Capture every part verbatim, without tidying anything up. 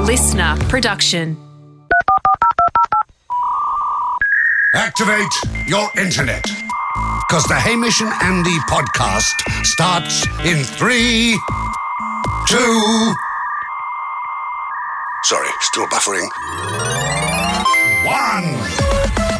listener production. Activate your internet. Because the Hamish and Andy podcast starts in three, two... Sorry, still buffering. One.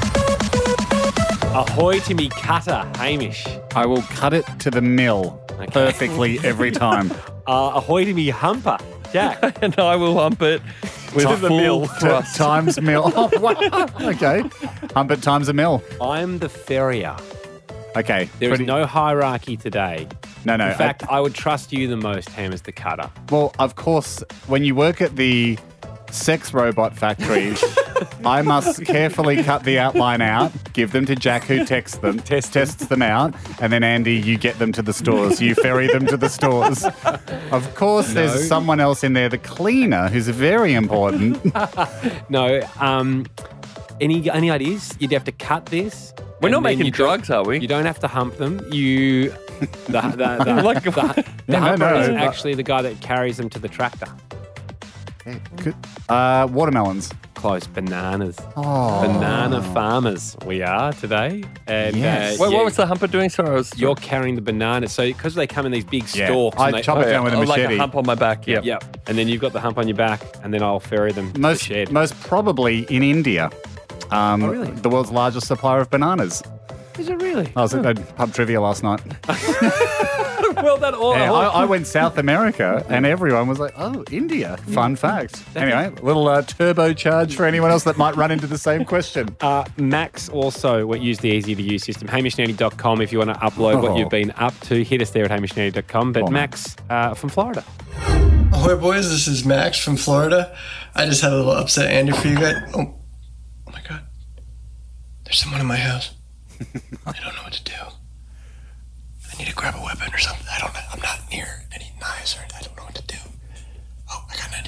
Ahoy to me cutter, Hamish. I will cut it to the mill Okay. perfectly every time. Uh, ahoy to me humper, Jack. And I will hump it with Ti- a full T- thrust. times mill. Oh, wow. Okay. Hump it times a mill. I'm the ferrier. Okay. There is pretty- no hierarchy today. No, no. In fact, I- I would trust you the most, Ham, as the cutter. well, of course, when you work at the sex robot factory, I must carefully cut the outline out, give them to Jack, who texts them, test, tests them out, and then Andy, you get them to the stores. You ferry them to the stores. Of course, No. there's someone else in there, the cleaner, who's very important. No, um, any any ideas? You'd have to cut this. We're and not then making you don't- drugs, are we? You don't have to hump them. You, the the the, Like- the, the Yeah, no, humper no, is but- actually the guy that carries them to the tractor. Could- uh, watermelons. Close, bananas. Oh. Banana farmers we are today. And Yes. uh, Wait, yeah, what was the humper doing? Sorry, I was. you're carrying the bananas. So because they come in these big Yeah. stalks. I and they, chop it down with a Oh, like machete. a hump on my back. Yeah. Yep. And then you've got the hump on your back, and then I'll ferry them to Most, the shed. most probably in India. Um, Oh, really? The world's largest supplier of bananas. Is it really? I was at pub trivia last night. well done. All, Yeah, all- I, I went South America and everyone was like, oh, India. Fun fact. Anyway, a little uh, turbocharge for anyone else that might run into the same question. Uh, Max also use the easy-to-use system, hamish nandy dot com if you want to upload what Oh. you've been up to. Hit us there at hamish nandy dot com. But Oh, Max uh, from Florida. Ahoy, boys. This is Max from Florida. I just had a little upset Andy for you guys. Oh, oh my God. There's someone in my house. I don't know what to do. I need to grab a weapon or something. I don't know. I'm not near any knives or I don't know what to do. Oh, I got an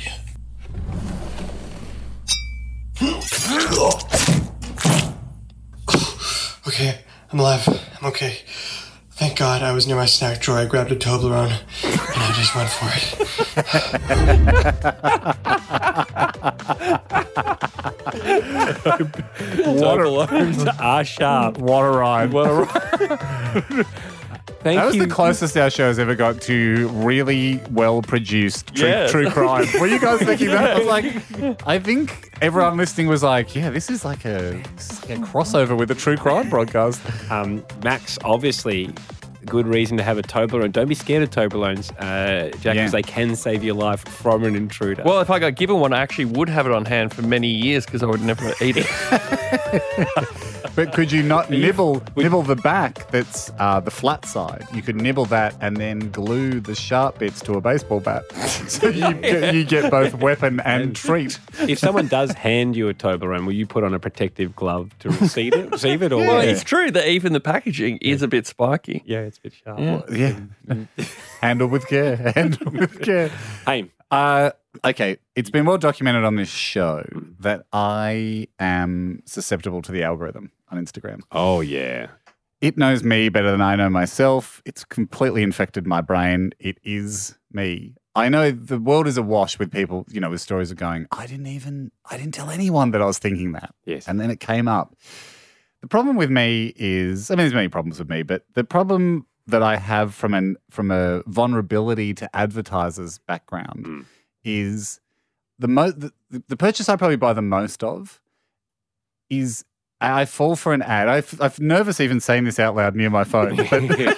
idea. Okay, I'm alive. I'm okay. Thank God I was near my snack drawer. I grabbed a Toblerone and I just went for it. Toblerones are sharp. What a ride. What a Thank That was you. the closest our show's ever got to really well-produced true, Yeah. true crime. Were you guys thinking that? I was like, I think everyone listening was like, yeah, this is like a, this is like a crossover with a true crime broadcast. Um, Max, obviously, good reason to have a Toblerone. Don't be scared of Toblerones, uh, Jack, because Yeah. they can save your life from an intruder. Well, if I got given one, I actually would have it on hand for many years because I would never eat it. But could you not nibble nibble the back that's uh, the flat side? You could nibble that and then glue the sharp bits to a baseball bat. So you get, you get both weapon and treat. if someone does hand you a Toblerone, will you put on a protective glove to receive it? Receive it, or Well, it's true that even the packaging is a bit spiky. yeah, it's a bit sharp. Yeah. Handle with care. Handle with care. Hey, Uh, okay, it's been well documented on this show that I am susceptible to the algorithm on Instagram. oh yeah, It knows me better than I know myself. It's completely infected my brain. It is me. I know the world is awash with people, you know, with stories of going, I didn't even, I didn't tell anyone that I was thinking that. Yes. And then it came up. The problem with me is, I mean, there's many problems with me, but the problem that I have from an from a vulnerability to advertisers background Mm. is the mo the, the purchase I probably buy the most of is I fall for an ad. I've, I'm nervous even saying this out loud near my phone, but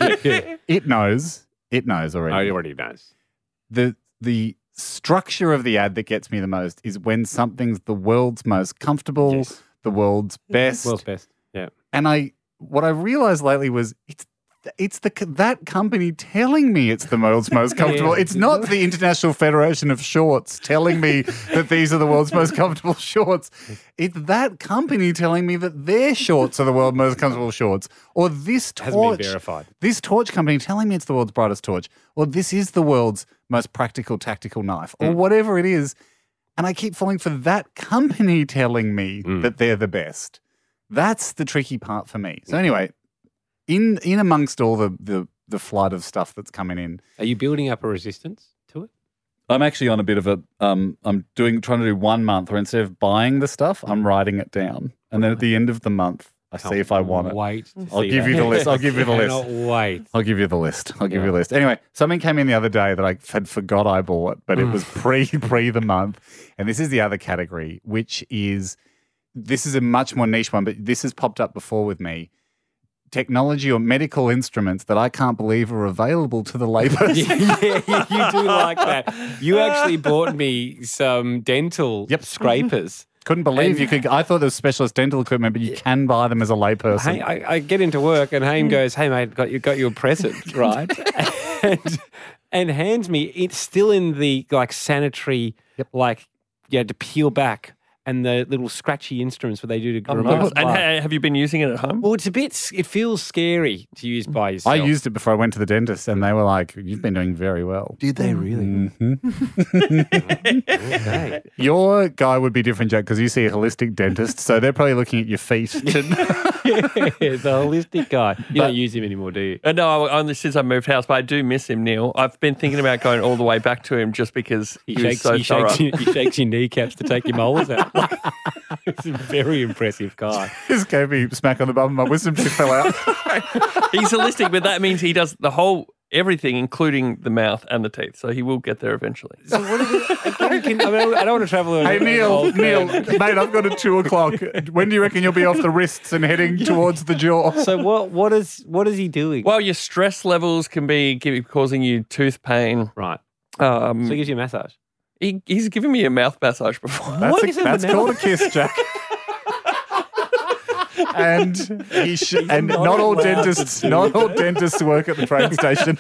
it knows. It knows already. oh, you already knows. The the structure of the ad that gets me the most is when something's the world's most comfortable, Yes. the world's best, World's best. Yeah. and I what I realized lately was it's it's the that company telling me it's the world's most comfortable. Yeah. It's not the International Federation of Shorts telling me that these are the world's most comfortable shorts. It's that company telling me that their shorts are the world's most comfortable shorts. Or this torch, Hasn't been verified. this torch company telling me it's the world's brightest torch. Or this is the world's most practical tactical knife. Or whatever it is. And I keep falling for that company telling me that they're the best. That's the tricky part for me. So anyway, in in amongst all the, the, the flood of stuff that's coming in, Are you building up a resistance to it? I'm actually on a bit of a, um, I'm doing, trying to do one month where instead of buying the stuff, I'm writing it down. And then at the end of the month, I see if I want it. Wait. to I'll see give that. you the list. I'll give you the list. Cannot wait. I'll give you the list. I'll give you the list. Anyway, something came in the other day that I had forgot I bought, but it was pre pre the month. And this is the other category, which is, this is a much more niche one, but this has popped up before with me. Technology or medical instruments that I can't believe are available to the layperson. yeah, you do like that. You actually bought me some dental Yep. scrapers. Couldn't believe And- you could. I thought there was specialist dental equipment, but you can buy them as a layperson. Hey, I, I get into work and Haim goes, "Hey mate, got you got you a present, right?" and, and hands me it's still in the like sanitary, like you had to peel back and the little scratchy instruments where they do to Oh, remove. nice. And ha- have you been using it at home? Well, it's a bit. It feels scary to use by yourself. I used it before I went to the dentist, and they were like, "You've been doing very well." Did they really? Okay. Your guy would be different, Jack, because you see a holistic dentist, so they're probably looking at your feet. Yeah, the holistic guy. You But- don't use him anymore, do you? Uh, no, I- only since I moved house, but I do miss him, Neil. I've been thinking about going all the way back to him just because He, he, was shakes, so he, thorough. shakes, he shakes your kneecaps to take your molars out. He's a very impressive guy. Just gave me a smack on the bum, and my wisdom tooth fell out. He's holistic, but that means he does the whole everything, including the mouth and the teeth. So he will get there eventually. So what is it? Again, can, I, mean, I don't want to travel. Hey, Neil, Neil, mate, I've got a two o'clock. When do you reckon you'll be off the wrists and heading towards the jaw? So what? What is? What is he doing? Well, your stress levels can be give, causing you tooth pain. Right. Um, So he gives you a massage. he, he's given me a mouth massage before. That's, What a- is it that's with called a mouth? kiss, Jack. and he sh- and not not all allowed to dentists, do not all dentists work at the train station.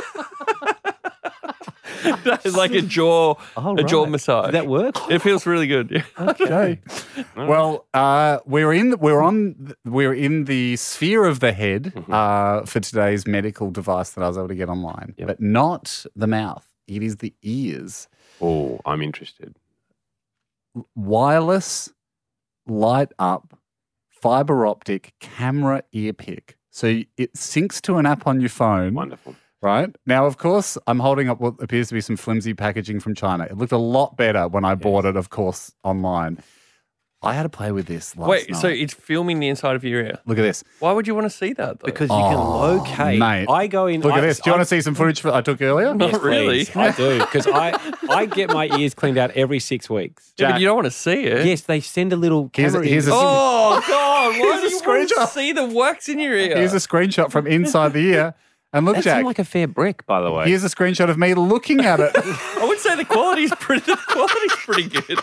It's like a jaw, Oh, a jaw right. massage. Did that work? It feels really good. Yeah. Okay. Well, uh, we're in we're on we're in the sphere of the head uh, for today's medical device that I was able to get online, Yep. but not the mouth. It is the ears. Oh, I'm interested. Wireless, light up, fiber optic camera ear pick. So it syncs to an app on your phone. Wonderful. Right? Now, of course, I'm holding up what appears to be some flimsy packaging from China. It looked a lot better when I bought it, of course, online. I had to play with this last Wait, night. so it's filming the inside of your ear. Look at this. Why would you want to see that, though? Because you Oh, can locate. mate. I go in. Look I, at this. Do you I, want to see some footage I took earlier? No. Yes, Not really. please. I do because I I get my ears cleaned out every six weeks. Yeah, Jack. but you don't want to see it. Yes, they send a little Here's a- camera. here's in. a- Oh, God. Why Here's do a you want to screenshot. see the wax in your ear? Here's a screenshot from inside the ear. And look, That Jack, seemed like a fair brick, by the way. here's a screenshot of me looking at it. I would say the quality's pretty, the quality's pretty good.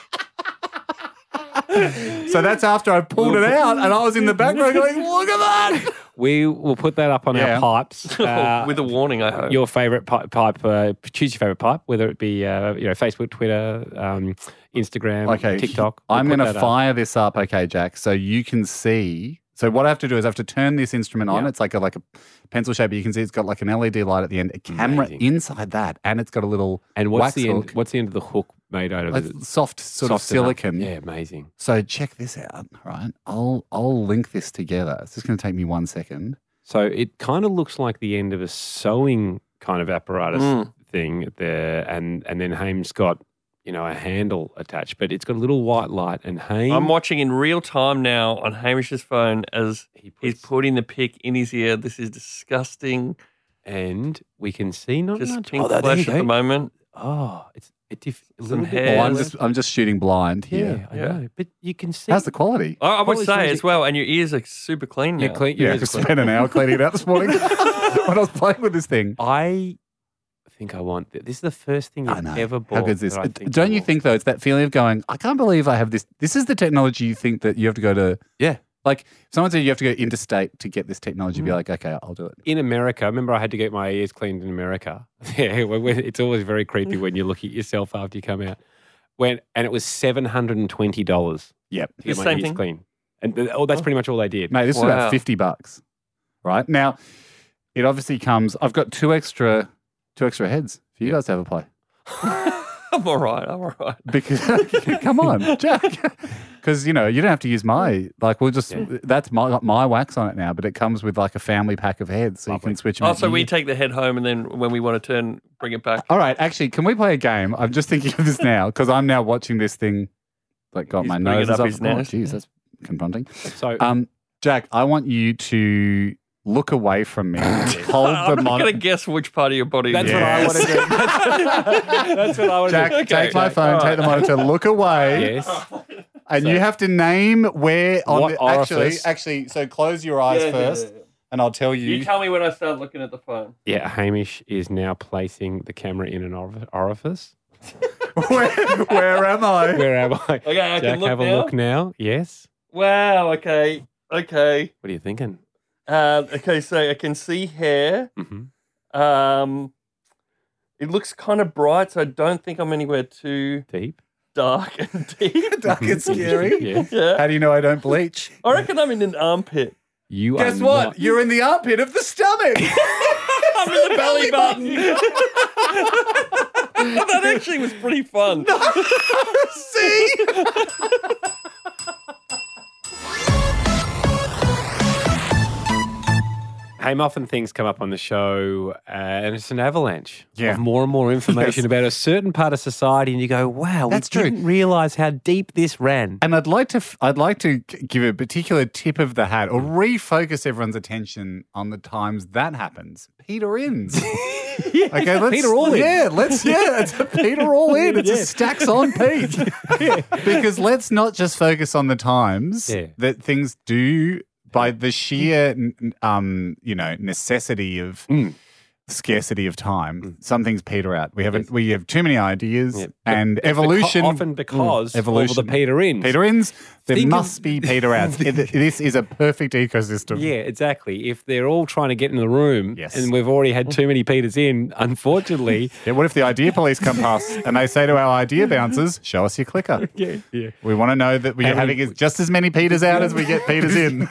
So that's after I pulled it out and I was in the background going, look at that. We will put that up on Yeah. our pipes. Uh, With a warning, I hope. your favorite pipe, pipe uh, choose your favorite pipe, whether it be uh, you know Facebook, Twitter, um, Instagram, Okay. TikTok. We'll I'm put going to that up. fire this up, okay, Jack, so you can see. So what I have to do is I have to turn this instrument on. Yeah. It's like a like a pencil shape, but you can see it's got like an L E D light at the end, a camera Amazing. inside that, and it's got a little And what's wax the end? hook, What's the end of the hook made out of? like Is it soft sort soft of enough? silicon. Yeah, amazing. So check this out, right? I'll I'll link this together. It's just going to take me one second. So it kind of looks like the end of a sewing kind of apparatus Mm. thing there, and and then Haim's got you know a handle attached, but it's got a little white light, and Haim I'm watching in real time now on Hamish's phone as he puts, he's putting the pick in his ear. This is disgusting. and we can see not Just much. pink oh, there flesh you at the go. moment. Oh, it's it diff- a Some little bit. hair. Oh, I'm Yeah. just I'm just shooting blind yeah, here. I Yeah. know, but you can see. How's the quality? I, I would Probably say smells as it- well, and your ears are super clean now. Yeah, clean. Yeah, your I ears are clean. spent an hour cleaning it out this morning when I was playing with this thing. I think I want th- this. Is the first thing I you've know. ever bought. How good is this? that I Uh, think Don't I you want. think though? It's that feeling of going, I can't believe I have this. This is the technology you think that you have to go to. Yeah. Like if someone said you have to go interstate to get this technology. Mm. Be like, okay, I'll do it. In America, remember I had to get my ears cleaned in America. Yeah, when- when- it's always very creepy when you look at yourself after you come out. When and it was seven hundred and twenty dollars Yep, to get The my same ears thing? clean, and th- oh, that's pretty much all they did. mate. This is Wow. about fifty bucks, right? Now, it obviously comes. I've got two extra, two extra heads for you guys to have a play. I'm all right. I'm all right. Because come on, Jack. Because you know you don't have to use my like. We'll just Yeah. that's my got my wax on it now, but it comes with like a family pack of heads, so Lovely. you can switch them. Oh, out so we here. take the head home, and then when we want to turn, bring it back. All right, actually, can we play a game? I'm just thinking of this now because I'm now watching this thing. Like got He's my putting nose it up up. his Oh, nose. geez, that's confronting. So Um, Jack, I want you to look away from me. Hold I'm the not monitor. going to guess which part of your body. that's it what is. I want to do. That's what I want to Jack, do. Okay. take my Jack, phone, all take the monitor, look away, Yes. and So- you have to name where on What the, actually, orifice? actually. So close your eyes Yeah, yeah, first, yeah, yeah. and I'll tell you. You tell me when I start looking at the phone. Yeah, Hamish is now placing the camera in an orif- orifice. where, where am I? Where am I? Okay, I Jack, can look have now. a look now. Yes. Wow. Okay. Okay. What are you thinking? Uh, okay. So I can see hair. Mm-hmm. Um, it looks kind of bright, so I don't think I'm anywhere too Deep. dark and deep. Dark and scary. Yes. Yeah. How do you know I don't bleach? I reckon I'm in an armpit. You Guess are what? not- You're in the armpit of the stomach. I'm in the belly button. That actually was pretty fun. See? Hey, often things come up on the show, uh, and it's an avalanche Yeah. of more and more information Yes. about a certain part of society, and you go, "Wow, That's we true. didn't realize how deep this ran." And I'd like to, f- I'd like to g- give a particular tip of the hat, or refocus everyone's attention on the times that happens. Peter ins. Okay, let's Peter all in. Yeah, let's yeah, it's a Peter all in. It's a stacks on Pete. Because let's not just focus on the times Yeah. that things do by the sheer n- um, you know, necessity of Mm. scarcity of time. Some things peter out. We haven't we have too many ideas Yeah. and It's evolution beca- often because Mm, evolution. of the Peter ins. Peter ins, there Think of- must be Peter outs. It- this is a perfect ecosystem. Yeah, exactly. If they're all trying to get in the room Yes. and we've already had too many Peters in, unfortunately. Yeah, what if the idea police come past and they say to our idea bouncers, show us your clicker? yeah, yeah. We want to know that we're How having many- just as many Peters out as we get Peters in.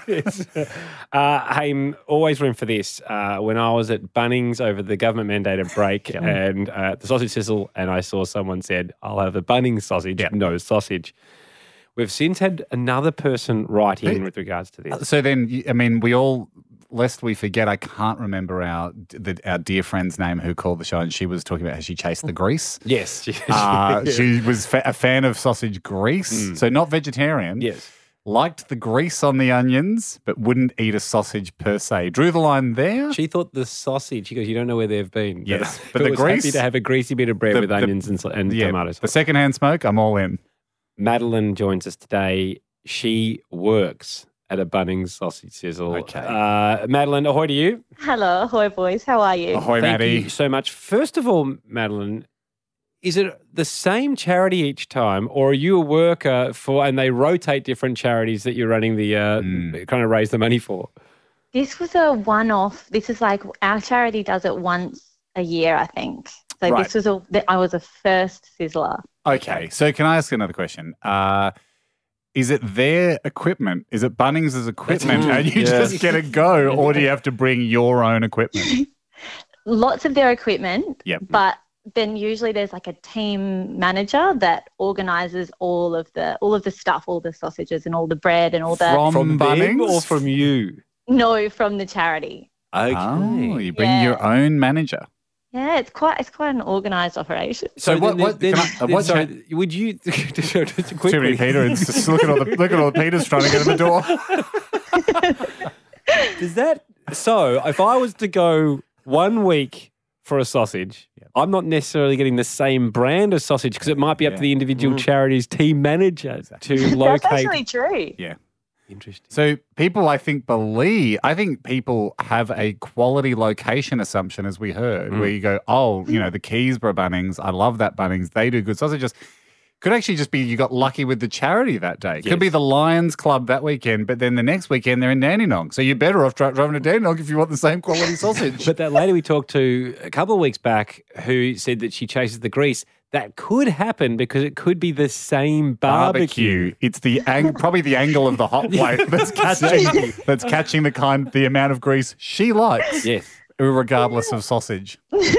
Uh, hey, always room for this. Uh, when I was at Bunnings over the government mandated break and uh, the sausage sizzle, and I saw someone said, "I'll have a Bunnings sausage, no sausage." We've since had another person write in with regards to this. So then, y- I mean, we all, lest we forget, I can't remember our the, our dear friend's name who called the show, and she was talking about how she chased the grease. Yes, Uh, she was fa- a fan of sausage grease, so not vegetarian. yes. Liked the grease on the onions, but wouldn't eat a sausage per se. Drew the line there. She thought the sausage. She goes, "You don't know where they've been." Yes, but, but but the was happy grease- to have a greasy bit of bread the- with the- onions and, so- and Yeah, tomato sauce. the secondhand smoke, I'm all in. Madeline joins us today. She works at a Bunnings sausage sizzle. Okay. Uh, Madeline, ahoy to you. Hello, ahoy boys. How are you? Ahoy, Thank Maddie. you so much. First of all, Madeline, is it the same charity each time, or are you a worker for, and they rotate different charities that you're running the, uh, Mm. kind of raise the money for? This was a one-off. This is like our charity does it once a year, I think. So Right. this was a. th- I was a first sizzler. Okay, so can I ask another question? Uh, is it their equipment? Is it Bunnings' equipment, That's- and you yes. just get a go, or do you have to bring your own equipment? Lots of their equipment, Yep. but then usually there's like a team manager that organises all of the all of the stuff, all the sausages and all the bread and all the. From, From Bunnings them or from you? No, from the charity. Okay. Oh, you bring Yeah. your own manager. Yeah, it's quite it's quite an organised oration. So what- then- what- then- can I- uh, then- what sorry, cha- would you just Too quickly? many Peters. Just look at all the look at all the Peters trying to get in the door. Does that so? If I was to go one week for a sausage, I'm not necessarily getting the same brand of sausage because it might be up Yeah. to the individual charity's team manager to That's locate. actually true. Yeah. Interesting. So people, I think, believe. I think people have a quality location assumption, as we heard, Mm. where you go, oh, you know, the Keysborough Bunnings. I love that Bunnings. They do good sausages. Could actually just be you got lucky with the charity that day. Could Yes. be the Lions Club that weekend, but then the next weekend they're in Dandenong. So you're better off dri- driving to Dandenong if you want the same quality sausage. But that lady we talked to a couple of weeks back who said that she chases the grease, that could happen because it could be the same barbecue. It's the ang- probably the angle of the hot plate that's catching that's catching the kind the amount of grease she likes, Yes. regardless of sausage.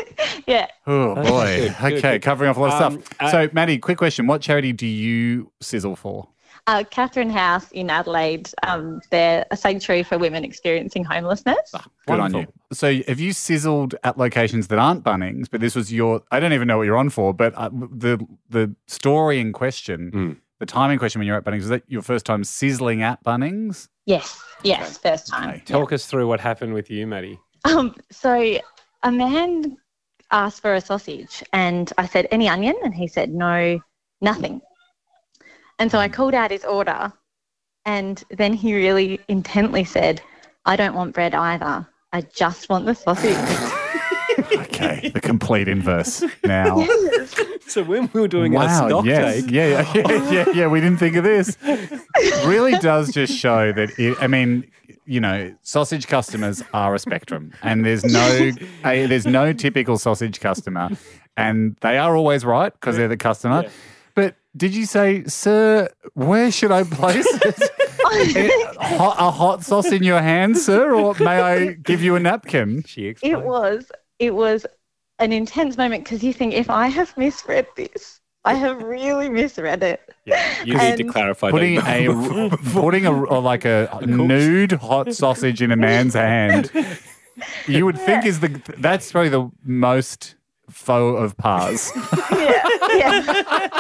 Yeah. Oh, boy. Good, good, okay, good. covering off a lot of Um, stuff. uh, so, Maddie, quick question. What charity do you sizzle for? Uh, Catherine House in Adelaide, um, they're a sanctuary for women experiencing homelessness. Good Wonderful. on you. So, have you sizzled at locations that aren't Bunnings, but this was your, I don't even know what you're on for, but uh, the the story in question, Mm. the time in question when you're at Bunnings, was that your first time sizzling at Bunnings? Yes, yes, first time. Okay. Talk us through what happened with you, Maddie. Um, so a man asked for a sausage and I said, any onion? And he said, no, nothing. And so I called out his order and then he really intently said, I don't want bread either. I just want the sausage. Okay, the complete inverse now. So when we were doing Wow, our stock yes. take, Yeah, yeah, yeah, yeah, yeah, we didn't think of this. It really does just show that, it, I mean, you know, sausage customers are a spectrum and there's no a, there's no typical sausage customer and they are always right because they're the customer. Yeah. But did you say, sir, where should I place it? a, hot, a hot sauce in your hand, sir, or may I give you a napkin? she explained. It was, it was an intense moment because you think, if I have misread this, I have really misread it. Yeah, you need to And- clarify. Putting don't you? a putting a or like a nude hot sausage in a man's hand, you would think is the that's probably the most faux of pas. Yeah, yeah.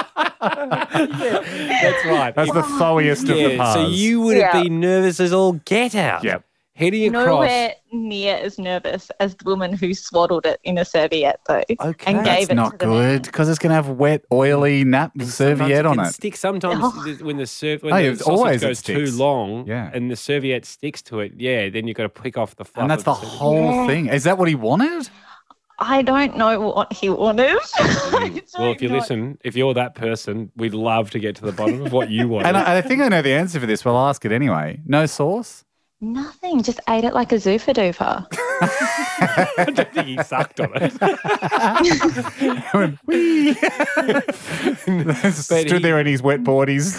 That's right. That's the fauxiest of the yeah, pas. so you would have Yeah. been nervous as all get out. Yep. Heading across. Nowhere near as nervous as the woman who swaddled it in a serviette, though, Okay. and That's gave That's it not to the man. good because it's going to have wet, oily nap Sometimes serviette on can it. Stick. Sometimes Oh. th- when the serv- when Oh, the it's sausage always it goes too sticks. long, Yeah. and the serviette sticks to it, yeah, then you've got to pick off the fluff. And that's of the serviette. whole thing. Is that what he wanted? I don't know what he wanted. I Well, if you don't know. listen, if you're that person, we'd love to get to the bottom of what you want. And I, I think I know the answer for this, but I'll ask it anyway. No sauce? Nothing, just ate it like a zoofa doofer. I don't think he sucked on it. I went, wee. Stood he- there in his wet boardies,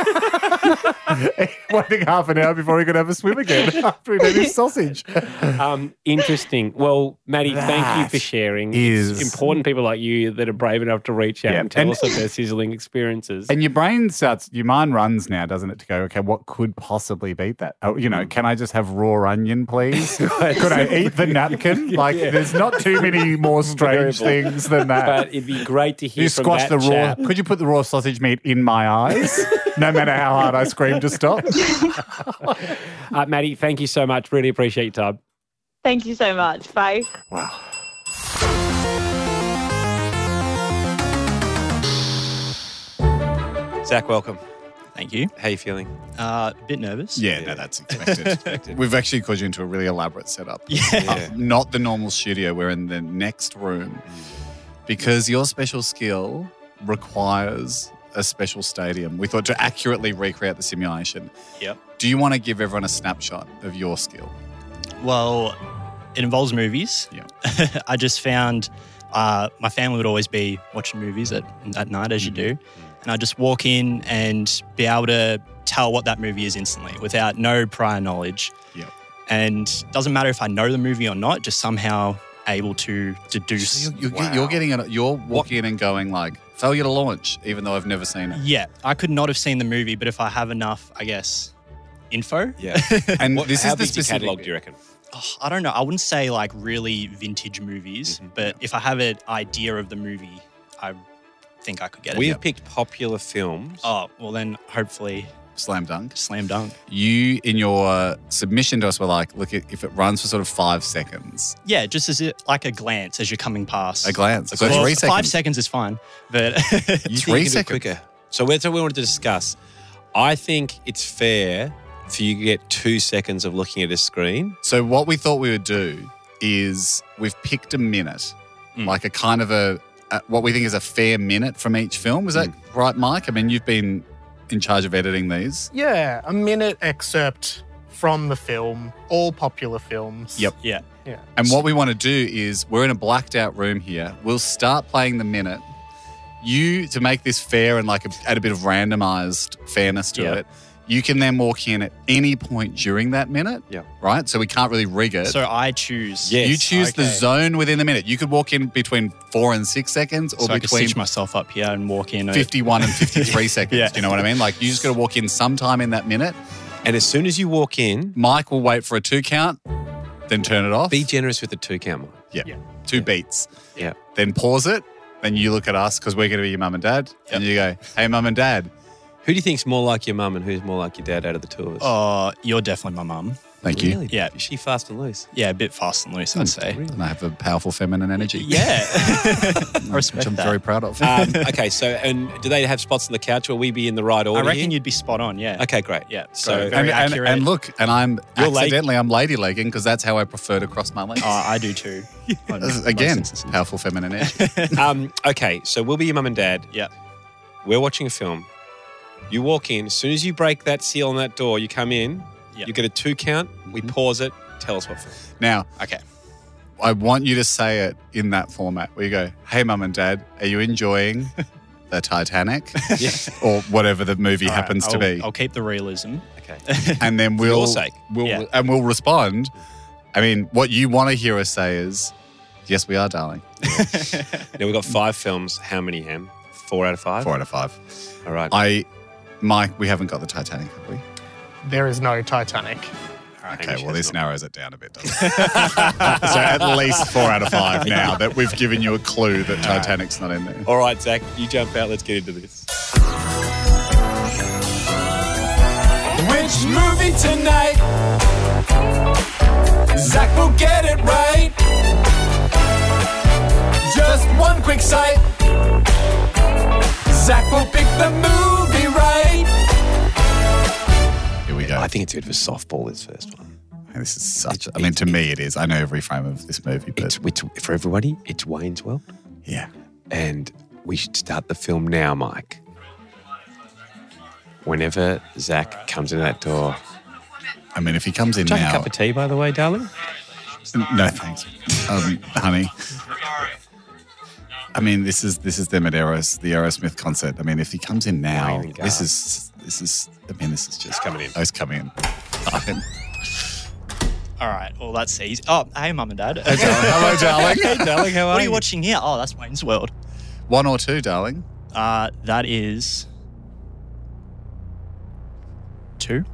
waiting half an hour before he could have a swim again after he'd had his sausage. Um, interesting. Well, Maddie, thank you for That sharing. is- It's important people like you that are brave enough to reach out Yeah. and tell And- us of their sizzling experiences. And your brain starts, your mind runs now, doesn't it, to go, okay, what could possibly beat that? Oh, you know, can I just have raw onion, please? Could I eat the napkin? Like, there's not too many more strange Variable. things than that. But it'd be great to hear you from squash that the raw. chap. Could you put the raw sausage meat in my eyes? No matter how hard I scream to stop. Uh, Maddie, thank you so much. Really appreciate your time. Thank you so much. Bye. Wow. Zach, welcome. Thank you. How you feeling? Uh, a bit nervous. Yeah, no, that's expected. We've actually called you into a really elaborate setup. Yeah. Uh, not the normal studio. We're in the next room because your special skill requires a special stadium. We thought to accurately recreate the simulation. Yep. Do you want to give everyone a snapshot of your skill? Well, it involves movies. Yeah. I just found uh, my family would always be watching movies at, at night, as you do. And I just walk in and be able to tell what that movie is instantly without no prior knowledge. Yep. And doesn't matter if I know the movie or not, just somehow able to deduce. So you're, you're, get- you're getting it. You're walking in and going like failure to launch, even though I've never seen it. Yeah, I could not have seen the movie, but if I have enough, I guess, info. Yeah. And What, this how is the big's your specific catalogue, do you reckon? Oh, I don't know. I wouldn't say like really vintage movies, Mhm. but if I have an idea of the movie, I think I could get it. We've Yep. picked popular films. Oh, well then hopefully Slam dunk. slam dunk. You, in your submission to us, were like, look, if it runs for sort of five seconds, Yeah, just as it, like a glance as you're coming past. a glance. So Well, three Five seconds. seconds is fine, but You think you Three can do it seconds. quicker. So that's what we wanted to discuss. I think it's fair for you to get two seconds of looking at a screen. So what we thought we would do is we've picked a minute, Mm. like a kind of a, a what we think is a fair minute from each film. Was that right, Mike? I mean, you've been in charge of editing these. Yeah, a minute excerpt from the film, all popular films. Yep. yeah. Yeah. And what we want to do is we're in a blacked out room here. We'll start playing the minute. You, to make this fair and like a, add a bit of randomized fairness to Yeah. it, You can then walk in at any point during that minute. Yeah. Right? So we can't really rig it. So I choose. Yes. You choose the Okay. zone within the minute. You could walk in between four and six seconds or So I could between stitch myself up here and walk in. at- fifty-one and fifty-three seconds. Yeah. Do you know what I mean? Like you just got to walk in sometime in that minute. And as soon as you walk in, Mike will wait for a two count, then turn it off. be generous with the two count, Mike. Yeah. Two beats. Yeah. Then pause it. Then you look at us because we're going to be your mum and dad. And you go, hey, mum and dad. Who do you think's more like your mum and who's more like your dad out of the two of us? Oh, you're definitely my mum. Thank you. Really? Yeah. Is she fast and loose? Yeah, a bit fast and loose, I'd say. And I have a powerful feminine energy. Yeah. I Which respect I'm that. very proud of. Um, okay, so and do they have spots on the couch? Will we be in the right order? I reckon here? you'd be spot on, yeah. Okay, great. Yeah. So Very and, and, accurate. and look, and I'm You're late. accidentally, I'm lady legging because that's how I prefer to cross my legs. Oh, I do too. On most Again, instances. powerful feminine energy. um, okay, so we'll be your mum and dad. Yeah. We're watching a film. You walk in. As soon as you break that seal on that door, you come in. Yeah. You get a two count. We pause it. Tell us what film. Now, Okay. I want you to say it in that format where you go, hey, mum and dad, are you enjoying the Titanic? Yeah. Or whatever the movie All right, happens to I'll- be. I'll keep the realism. Okay. And then For we'll, your sake. we'll Yeah. and we'll respond. I mean, what you want to hear us say is, yes, we are, darling. Now we've got five films. How many, Ham? Four out of five? Four out of five. All right. I, Mike, we haven't got the Titanic, have we? There is no Titanic. Okay, Hamish well, has this not. narrows it down a bit, doesn't it? So at least four out of five now that we've given you a clue that Titanic's not in there. All right, Zach, you jump out. Let's get into this. Which movie tonight? Zach will get it right. Just one quick sight. Zach will pick the movie right. Here we go. I think it's a bit of a softball, this first one. This is such. I mean, to me, it is. I know every frame of this movie, but It's, it's for everybody. It's Wayne's World, yeah. and we should start the film now, Mike. Whenever Zach comes in that door, I mean, if he comes in Would you like now, a cup of tea, by the way, darling? no thanks, um, honey. I mean, this is this is them at Aeros, the Aerosmith concert. I mean, if he comes in now, Wayne and this Garth. is this is. I mean, this is just coming in. Oh, he's coming in. I mean, All right. Well, that's easy. Oh, hey, mum and dad. hello, darling. Hey, darling, how are What are you you? watching here? Oh, that's Wayne's World. One or two, darling. Uh, that is two.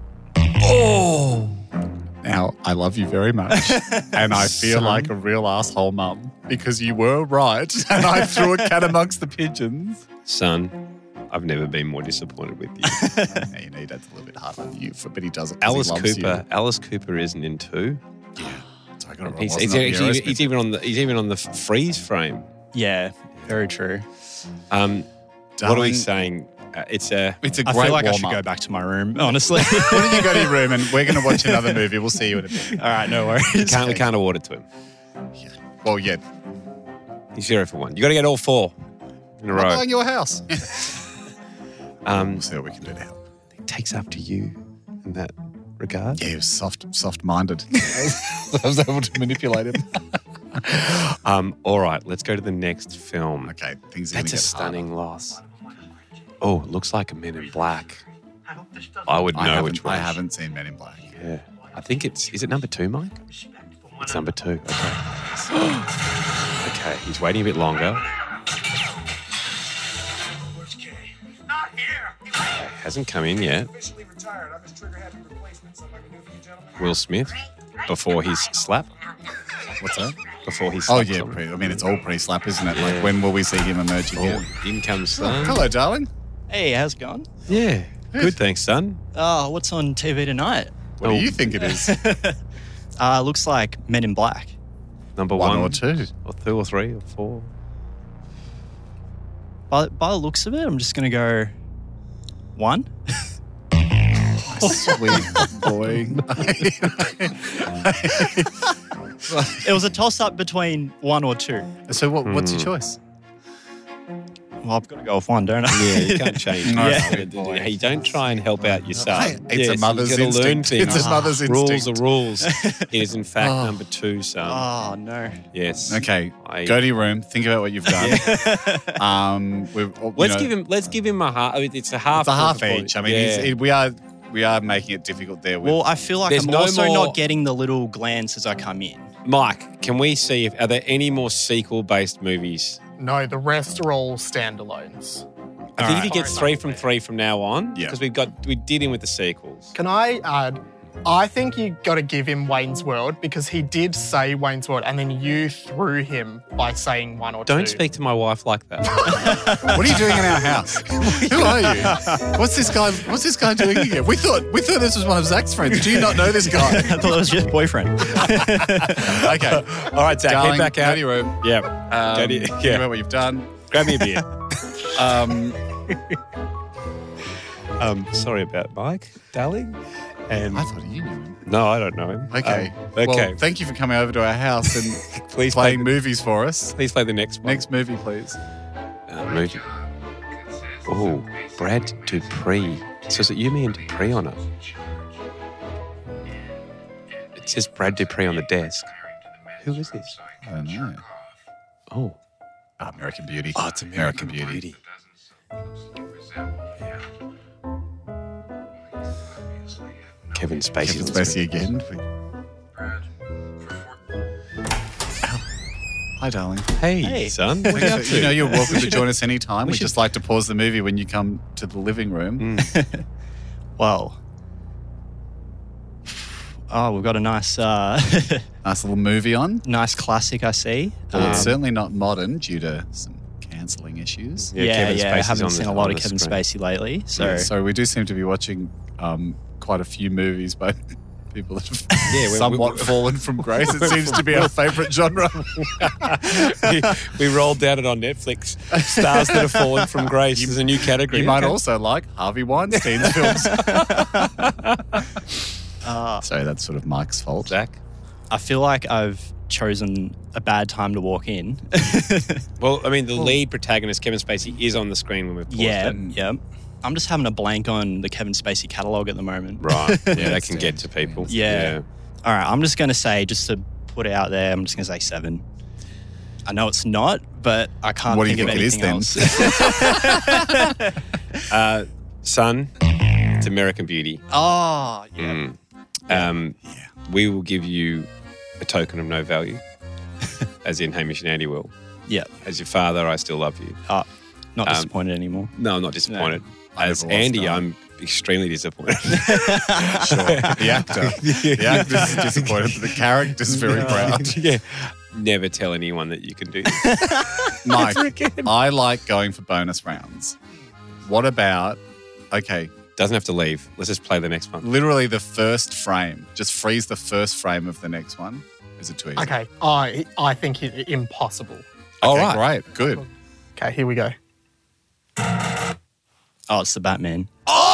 Now, I love you very much, and I feel Son. like a real asshole mum because you were right, and I threw a cat amongst the pigeons. Son, I've never been more disappointed with you. Yeah, you know, your dad's a little bit hard on you, for, but he does it 'cause Alice he loves Cooper. Alice Cooper isn't in two. You. So I got it wrong. He's, wasn't he's, it? he's, The even- Aerosmith. he's even on the he's even on the f- freeze frame. Yeah, very true. Um, what are we Darling, saying? Uh, it's a It's a I great feel like I warm should up. go back to my room, honestly. Why don't you go to your room and we're going to watch another movie? We'll see you in a bit. All right, no worries. we can't we can't award it to him. Well, yeah. He's zero for one. You got to get all four in a I'm row. buying your house. Um, We'll see what we can do to help. he takes after you in that regard. Yeah, he was soft, soft-minded. I was able to manipulate him. Um, all right, let's go to the next film. Okay, things are going That's to a get stunning loss. Oh, it looks like a Men in Black. I would know I which haven't, one. I haven't seen Men in Black. Yeah, I think it's. Is it number two, Mike? It's number two. Okay. Okay, he's waiting a bit longer. Okay, hasn't come in yet. Will Smith before his slap. What's that? Before his Oh, slap. yeah. Pre- I mean, it's all pre-slap, isn't it? Like, when will we see him emerge Oh, again? in comes Oh, son. hello, darling. Hey, how's it going? Yeah, good. Thanks, son. Oh, what's on T V tonight? What Oh. do you think it is? Uh, looks like Men in Black. Number One one, or two? or two, or three, or four. By, by the looks of it, I'm just going to go one. Sweet boy. It was a toss-up between one or two. So what, what's your Hmm. choice? Well, I've got to go with one, don't I? Yeah, you can't change. No, it. boy. Hey, don't try and help out your son. Hey, it's a Yes, mother's you gotta learn instinct. things. It's a mother's Rules instinct. are rules. It is in fact Oh. number two, son. Oh, no. Yes. Okay, I- go to your room. Think about what you've done. um, we've, you Let's know, give him. Let's give him a half. It's a half. It's a half point. each. I mean, yeah. he's, he, we are we are making it difficult there. With, Well, I feel like There's I'm no also more- not getting the little glance as I come in. Mike, can we see if are there any more sequel-based movies? No, the rest are all standalones. I think right. if he gets three from three from now on, Yeah. because we got we did him with the sequels. Can I add? I think you got to give him Wayne's World because he did say Wayne's World, and then you threw him by saying one or two. Don't speak to my wife like that. what are you doing in our house? Who are you? What's this guy? What's this guy doing here? We thought we thought this was one of Zach's friends. Do you not know this guy? I thought it was your boyfriend. Okay. All right, Zach, Darling, head back go out. to your room. Yeah, Um, Go to- think yeah. about what you've done. grab me a beer. Um, um, sorry about Mike, darling. And I thought you knew him. no, I don't know him. Okay. Um, okay. Well, thank you for coming over to our house and Please play, playing movies for us. please play the next one. Next movie, please. Uh, movie. Oh, Brad Dupree. It says that you mean Dupree on it. It says Brad Dupree on the desk. Who is this? I don't know. Oh, Ah, American Beauty. oh, it's American, Beauty. Kevin Spacey. Kevin Spacey again. Ow. Hi, darling. Hey, Hey. son. What are you up to? You know, you're welcome to join us anytime. we We should- just like to pause the movie when you come to the living room. Well, oh, we've got a nice, uh, Nice little movie on. nice classic. I see. Well, Um, it's certainly not modern due to some cancelling issues. Yeah, yeah, Kevin yeah. I Spacey's haven't on seen the- a lot on of the Kevin screen. Spacey lately, so So we do seem to be watching um, quite a few movies by people that have Yeah, we- somewhat we- fallen from grace. It seems to be our favourite genre. we, we rolled down it on Netflix. Stars that have fallen from grace is a new category. You might Okay. also like Harvey Weinstein's films. uh, Sorry, that's sort of Mike's fault. Zach. I feel like I've chosen a bad time to walk in. Well, I mean, the lead protagonist, Kevin Spacey, is on the screen when we've paused yeah, it. yeah. I'm just having a blank on the Kevin Spacey catalogue at the moment. Right. Yeah, that that's can it. get to people. Yeah. All right, I'm just going to say, just to put it out there, I'm just going to say seven. I know it's not, but I can't What do you think, think it is of then? anything else. Uh, son, it's American Beauty. Oh, yeah. Mm. Um, We will give you a token of no value, as in Hamish and Andy will. Yeah. As your father, I still love you. Oh, not Um, disappointed anymore. No, I'm not disappointed. I As never was, Andy, no. I'm extremely disappointed. Sure. The actor. The actor's disappointed, but the character's very proud. Yeah. Never tell anyone that you can do this. Mike, I like going for bonus rounds. What about, okay, Doesn't have to leave. Let's just play the next one. literally the first frame. Just freeze the first frame of the next one. Is it too easy? Okay, I I think it impossible. All Okay, right. great. Good. Okay, here we go. Oh, it's the Batman.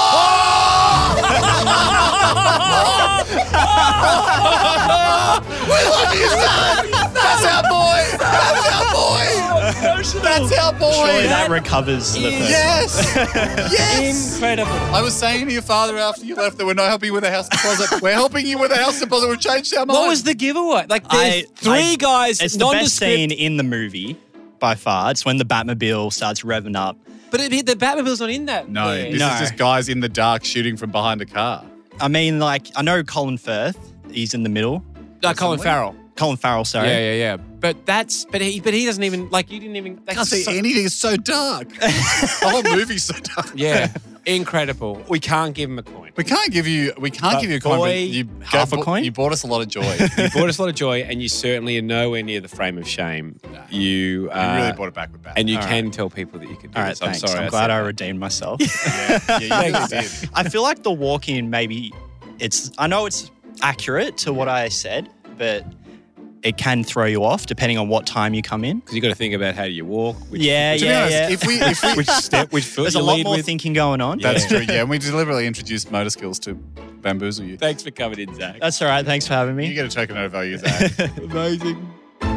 That's our boy! That's our boy! That's our boy! Surely that recovers the first. Yes! Yes! Incredible. I was saying to your father after you left that we're not helping you with a house deposit. We're helping you with a house deposit. We've changed our mind. What was the giveaway? Like, there's I- three I- guys. It's the best nondescript- scene in the movie by far. It's when the Batmobile starts revving up. But it, the Batmobile's not in that. No, Yeah. this No. is just guys in the dark shooting from behind a car. I mean, like, I know Colin Firth. He's in the middle. No, Colin Farrell. Colin Farrell, sorry. Yeah, yeah, yeah. But that's but he but he doesn't even like you didn't even. That's Can't see so- anything. It's so dark. The whole movie's so dark. Yeah, incredible. We can't give him a coin. We can't give you. We can't But give you a coin. boy, but you half a bought- coin? You brought us a lot of joy. You brought us a lot of joy, and you certainly are nowhere near the frame of shame. You, uh, you really brought it back with Batman. and you All can tell people that you can do All right, this. I'm thanks. sorry. I'm I glad said I that. redeemed myself. yeah, yeah, you really did. I feel like the walk-in maybe it's. I know it's accurate to what I said, but it can throw you off depending on what time you come in. Because you got to think about how do you walk. Which, Yeah, To be yeah, honest, yeah. if we if we Which step? Which foot? There's you a lot lead more with. thinking going on. That's true. Yeah, and we deliberately introduced motor skills to bamboozle you. Thanks for coming in, Zach. That's all right. Thanks for having You me. get a token out of value, Zach. Amazing.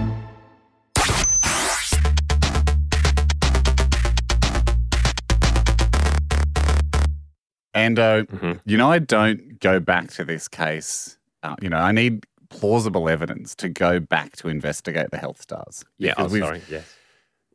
And uh, Mhm. you know, I don't go back to this case. Uh, you know, I need plausible evidence to go back to investigate the health stars. Yeah, Because I'm we've- sorry. Yes.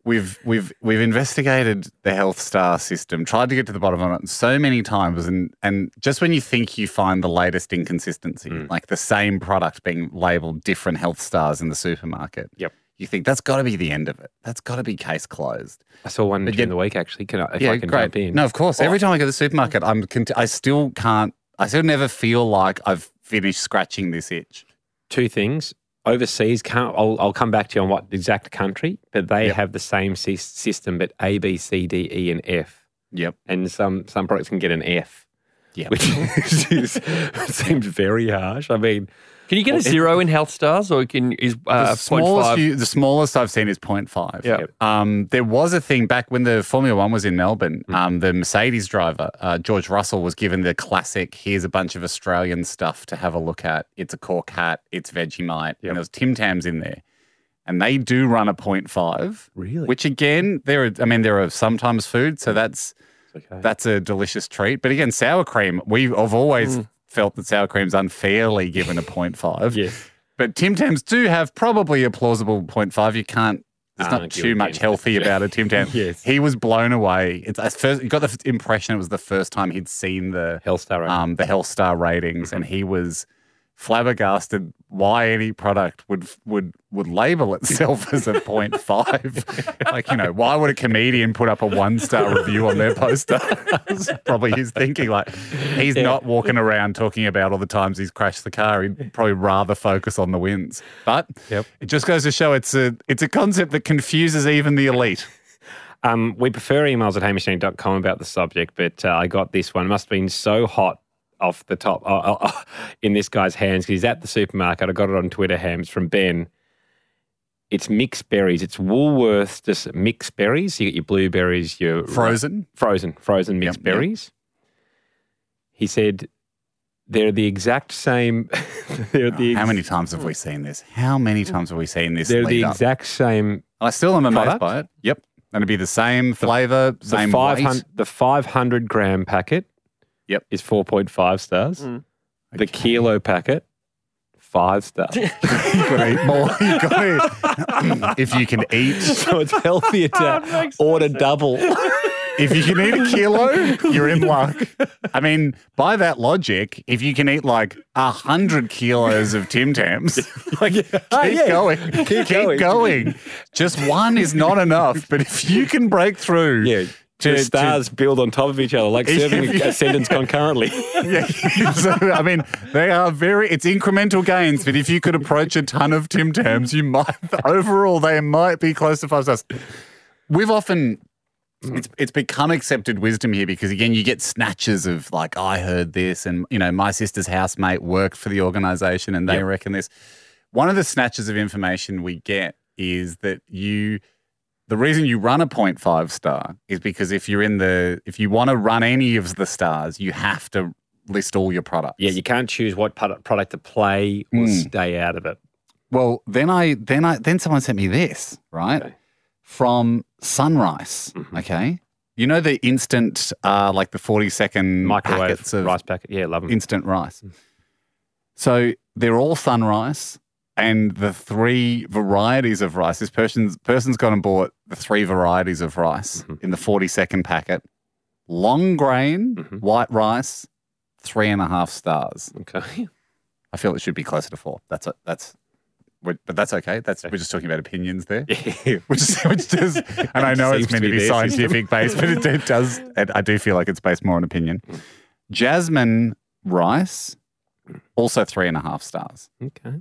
we've we've we've investigated the Health Star system, tried to get to the bottom of it so many times, and and just when you think you find the latest inconsistency, Mm. like the same product being labelled different Health Stars in the supermarket, Yep. you think that's got to be the end of it. That's got to be case closed. I saw one But during yet- the week, actually. Can I, if yeah, I can great. jump in? No, of course. Oh, Every time I go to the supermarket, I'm cont- I still can't. I still never feel like I've finished scratching this itch. Two things. Overseas, can't, I'll, I'll come back to you on what exact country, but they Yep. have the same sy- system, but A, B, C, D, E, and F. Yep. And some some products can get an F. Yep. Which is, seems very harsh. I mean, Can you get a Well, it- zero in Health Stars, or can is uh, the, point smallest five? you, the smallest I've seen is zero point five. Yeah. Um, there was a thing back when the Formula One was in Melbourne. Um, the Mercedes driver, uh, George Russell, was given the classic, here's a bunch of Australian stuff to have a look at. It's a Cork hat, it's Vegemite, and there was Tim Tams in there. And they do run a zero point five. Really? Which again, there are, I mean, there are sometimes food, so that's okay. that's a delicious treat. But again, sour cream, we've I've always Mm. felt that sour cream's unfairly given a zero point five. Yes. But Tim Tams do have probably a plausible zero point five. You can't, there's Ah, not give too it much again. healthy about a Tim Tam. Yes. He was blown away. It's at first, he got the impression it was the first time he'd seen the Health Star rating. um, the Health Star ratings, and he was flabbergasted why any product would would would label itself as a zero point five. Like, you know, why would a comedian put up a one star review on their poster? That's probably his thinking. Like, he's Yeah. not walking around talking about all the times he's crashed the car. He'd probably rather focus on the wins. But Yep. it just goes to show it's a it's a concept that confuses even the elite. Um, we prefer emails at hamish dot com about the subject, but uh, I got this one. It must have been so hot off the top uh, uh, in this guy's hands because he's at the supermarket. I got it on Twitter, Hams, from Ben. It's mixed berries. It's Woolworths, just mixed berries. You get your blueberries, your Frozen? frozen, frozen mixed Yep, yep. berries. He said they're the exact same. they're the How many times have we seen this? How many times have we seen this? They're lead the up? exact same. I still am amazed product? by it. Yep. Going to be the same flavour, The same five weight. hundred, the five hundred gram packet. Yep. Is four point five stars. Mm. The kilo packet, five stars. You've got to eat more. You've got to, if you can eat. So it's healthier to order double. If you can eat a kilo, you're in luck. I mean, by that logic, if you can eat like a hundred kilos of Tim Tams, like keep Oh, yeah. going, Keep keep, going. going. Just one is not enough, but if you can break through, Yeah. to- The to- stars build on top of each other, like serving If you- a sentence concurrently. Yeah, so, I mean, they are very, it's incremental gains, but if you could approach a ton of Tim Tams, you might, overall, they might be close to five stars. We've often, it's, it's become accepted wisdom here because, again, you get snatches of like, I heard this, and, you know, my sister's housemate worked for the organization and they Yep. reckon this. One of the snatches of information we get is that you, the reason you run a zero point five star is because if you're in the, if you want to run any of the stars, you have to list all your products. Yeah, you can't choose what product product to play or Mm. stay out of it. Well, then I, then I, then someone sent me this, right? Okay. From Sunrise. Mhm. Okay. You know, the instant, uh, like the forty second Microwave packets of rice packet. Yeah, love them. instant rice. So they're all Sunrise. And the three varieties of rice, this person's, person's gone and bought the three varieties of rice Mhm. in the forty second packet. Long grain, Mhm. white rice, three and a half stars. Okay. I feel it should be closer to four. That's a, that's, we're- but that's okay. That's we're just talking about opinions there, which is, which does, and I know Seems it's meant to to be be their scientific based, but it, it does. It, I do feel like it's based more on opinion. Jasmine rice, also three and a half stars. Okay.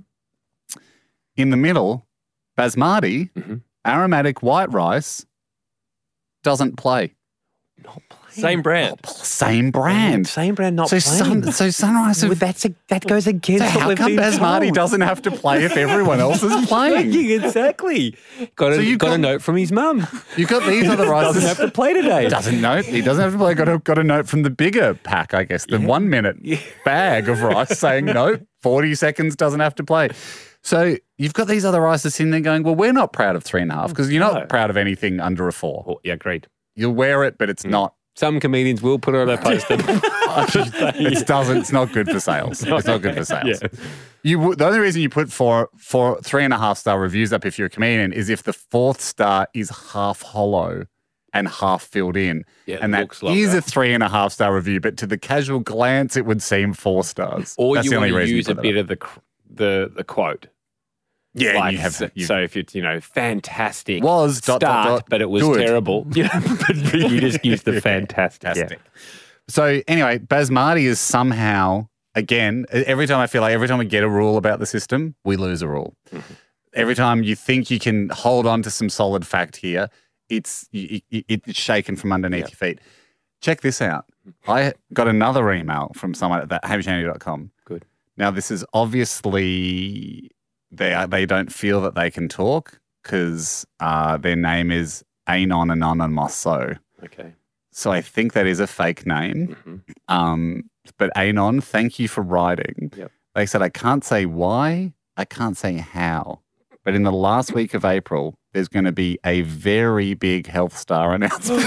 In the middle, basmati, Mhm. aromatic white rice, doesn't play. Not playing. Same brand. Same brand. Same brand, not so playing. sun, so Sunrise. Well, Have, that's a, that goes against so what how we've come been basmati told. doesn't have to play if everyone else is playing? Exactly. Got a, So you've got, a got- note from his mum. You've got these other rices. Doesn't have to play today. Doesn't note. He doesn't have to play. Got a, got a note from the bigger pack, I guess, the one minute bag of rice saying no, forty seconds doesn't have to play. So you've got these other rices in there going, well, we're not proud of three and a half because you're not No. proud of anything under a four. Oh, yeah, agreed. You'll wear it, but it's not. Some comedians will put it on their poster. It doesn't. It's not good for sales. It's not good for sales. Yeah. You w- the only reason you put four, four, three and a half star reviews up if you're a comedian is if the fourth star is half hollow and half filled in. Yeah, it and that looks longer. is a three and a half star review, but to the casual glance, it would seem four stars. Or That's you the want only to reason use you a put it bit up. of the cr- the the quote. Yeah, like, you have. so, You, so if it's, you know, fantastic was dot, start, dot, dot, but it was good. terrible. You know, but you just use the Yeah, fantastic. Yeah. fantastic. So anyway, Basmati is somehow, again, every time I feel like every time we get a rule about the system, we lose a rule. Mm-hmm. Every time you think you can hold on to some solid fact here, it's it, it, it's shaken from underneath Yep. your feet. Check this out. I got another email from someone at that hamish andy dot com. Good. Now, this is obviously they are, they don't feel that they can talk because uh, their name is Anon Anonymoso. Okay. So I think that is a fake name. Mm-hmm. Um, but Anon, thank you for writing. Yep. They said, I can't say why, I can't say how. But in the last week of April, there's going to be a very big Health Star announcement.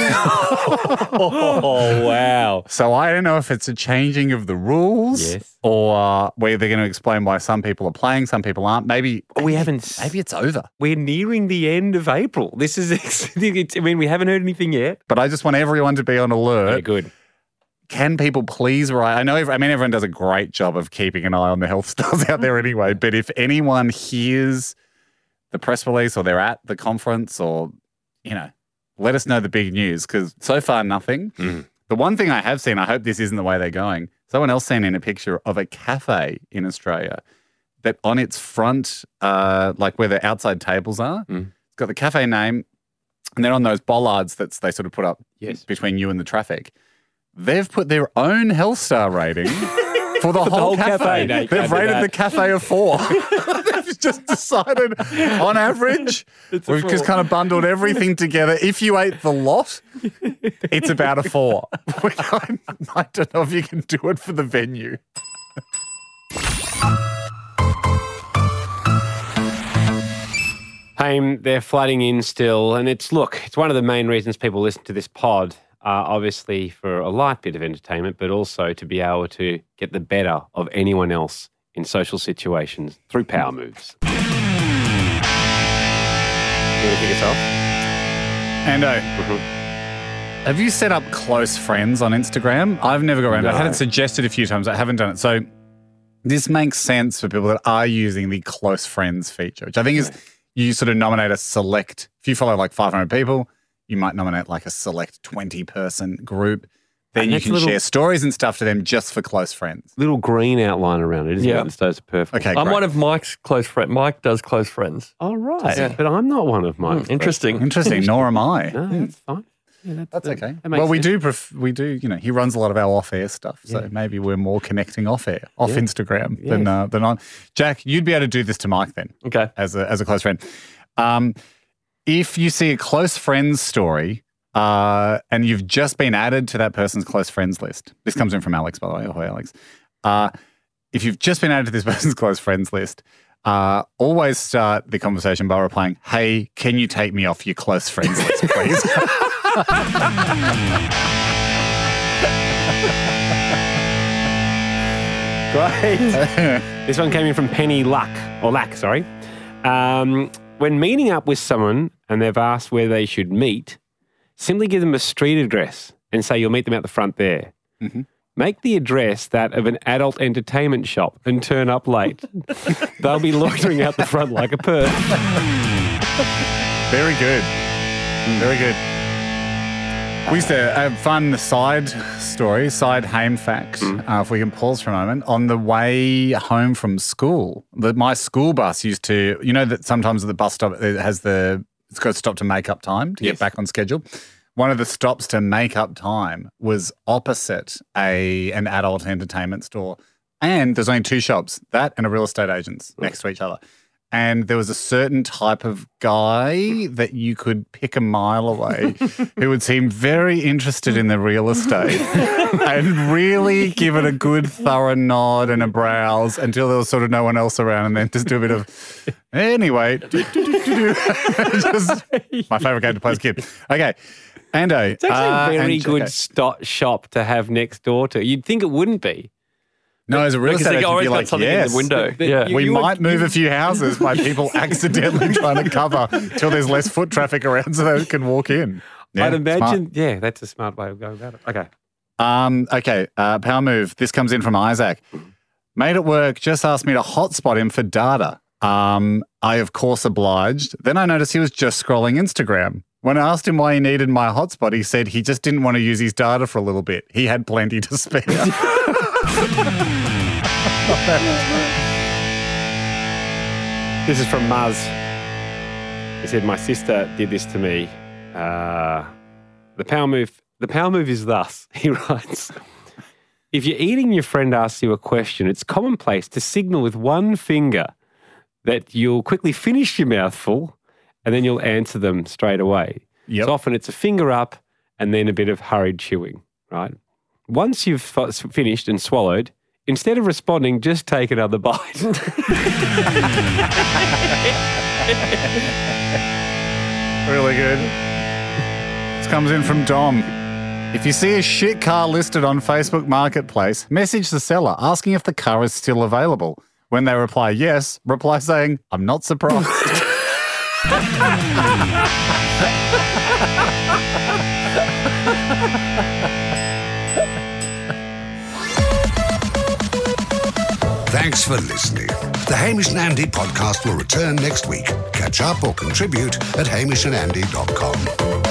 Oh, wow. So I don't know if it's a changing of the rules Yes. or uh, where they're going to explain why some people are playing, some people aren't. Maybe We haven't. s- maybe it's over. We're nearing the end of April. This is. I mean, we haven't heard anything yet. But I just want everyone to be on alert. Yeah, good. Can people please write? I know, I mean, everyone does a great job of keeping an eye on the health stars out there anyway, but if anyone hears the press release or they're at the conference or, you know, let us know the big news because so far nothing. Mm. The one thing I have seen, I hope this isn't the way they're going, someone else sent in a picture of a cafe in Australia that on its front, uh, like where the outside tables are, Mm. it's got the cafe name and then on those bollards that they sort of put up Yes. between you and the traffic, they've put their own health star rating for the, the whole, whole cafe. cafe. No, you They've can't do rated that. the cafe a four. They've just decided, on average, It's a we've just four. kind of bundled everything together. If you ate the lot, it's about a four. Which I, I don't know if you can do it for the venue. Haim, they're flooding in still, and it's look, it's one of the main reasons people listen to this pod. Uh, obviously for a light bit of entertainment, but also to be able to get the better of anyone else in social situations through power moves. You want to kick us off? Ando, have you set up close friends on Instagram? I've never got around to it. I had No. it suggested a few times. I haven't done it. So this makes sense for people that are using the close friends feature, which I think is you sort of nominate a select, if you follow like five hundred people, you might nominate like a select twenty person group. Then And you that's can little- share stories and stuff to them just for close friends. Little green outline around it, isn't Yeah. it? Instead of purple. Okay, I'm great. one of Mike's close friends. Mike does close friends. Oh, right. Yeah. But I'm not one of mine. Hmm, interesting. Interesting. Nor am I. No, that's fine. Yeah, That's okay. that makes Well, we sense. do, pref- we do, you know, he runs a lot of our off-air stuff, so Yeah. maybe we're more connecting off-air, off Yeah. Instagram than Yes. uh, than on. Jack, you'd be able to do this to Mike then, Okay. as a as a close friend. Um, if you see a close friends story uh, and you've just been added to that person's close friends list, this comes in from Alex, by the way. Oh, hi, Alex. Uh, if you've just been added to this person's close friends list, uh, always start the conversation by replying, "Hey, can you take me off your close friends list, please?" Great. This one came in from Penny Luck, or Lack, sorry. Um, when meeting up with someone and they've asked where they should meet, simply give them a street address and say you'll meet them at the front there. Mm-hmm. Make the address that of an adult entertainment shop and turn up late. They'll be loitering out the front like a perv. Very good. Very good. We used to have fun side story, side Haim fact, uh, if we can pause for a moment. On the way home from school, the, my school bus used to, you know that sometimes at the bus stop it has the, it's got to stop to make up time to Yes. get back on schedule. One of the stops to make up time was opposite a an adult entertainment store. And there's only two shops, that and a real estate agent's next to each other. And there was a certain type of guy that you could pick a mile away who would seem very interested in the real estate and really give it a good thorough nod and a browse until there was sort of no one else around and then just do a bit of, anyway. Just my favourite game to play as a kid. Okay. Ando. It's actually uh, a very and- good okay. sto- shop to have next door to. You'd think it wouldn't be. No, as a real Because estate they agent, always you'd be got like, something yes. in the window. But- but yeah. you- We you might would- move you- a few houses by people accidentally trying to cover till there's less foot traffic around so they can walk in. Yeah, I'd imagine, smart. yeah, that's a smart way of going about it. Okay. Um, okay, uh, power move. This comes in from Isaac. Mate at work just asked me to hotspot him for data. Um, I, of course, obliged. Then I noticed he was just scrolling Instagram. When I asked him why he needed my hotspot, he said he just didn't want to use his data for a little bit. He had plenty to spare. This is from Muzz. He said, my sister did this to me. Uh, the power move, the power move is thus, he writes. If you're eating and your friend asks you a question, it's commonplace to signal with one finger that you'll quickly finish your mouthful and then you'll answer them straight away. Yep. So often it's a finger up and then a bit of hurried chewing, right? Once you've f- finished and swallowed, instead of responding, just take another bite. Really good. This comes in from Dom. If you see a shit car listed on Facebook Marketplace, message the seller asking if the car is still available. When they reply yes, reply saying, I'm not surprised. Thanks for listening. The Hamish and Andy podcast will return next week. Catch up or contribute at hamish and andy dot com.